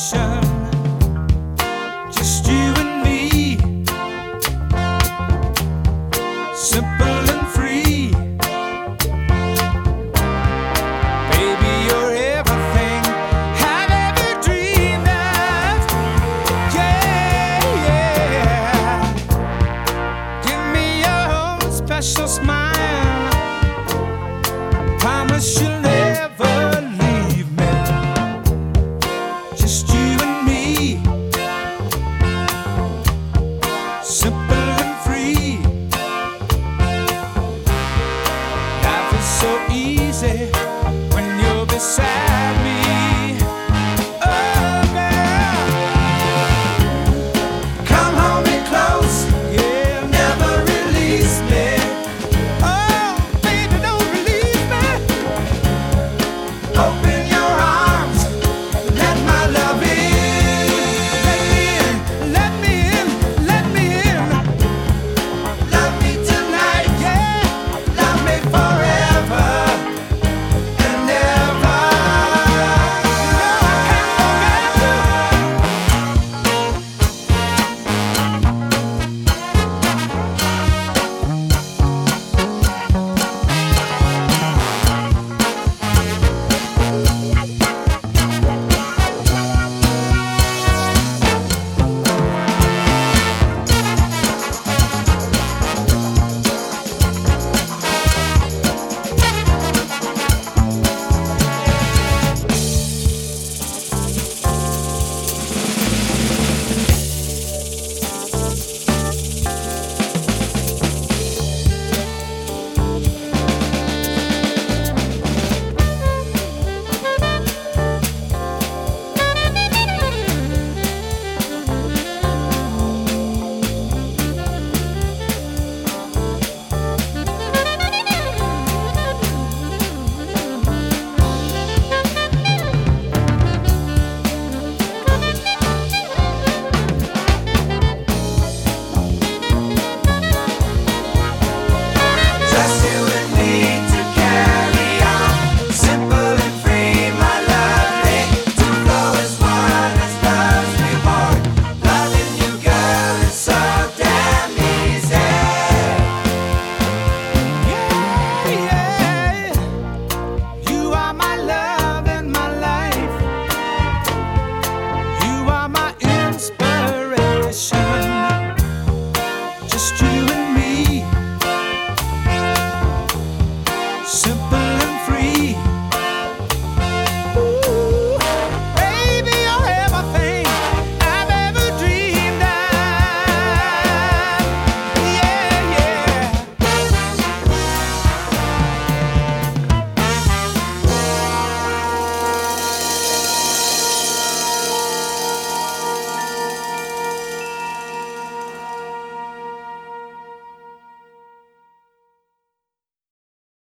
ocean, just you and me, simple and free. Baby, you're everything I've ever dreamed of. Yeah, yeah. Give me your own special smile. Promise you'll never leave me. Just you and me, simple and free. Life is so easy when you're beside me. Oh, girl, come hold me close, yeah, never release me. Oh, baby, don't release me. Oh,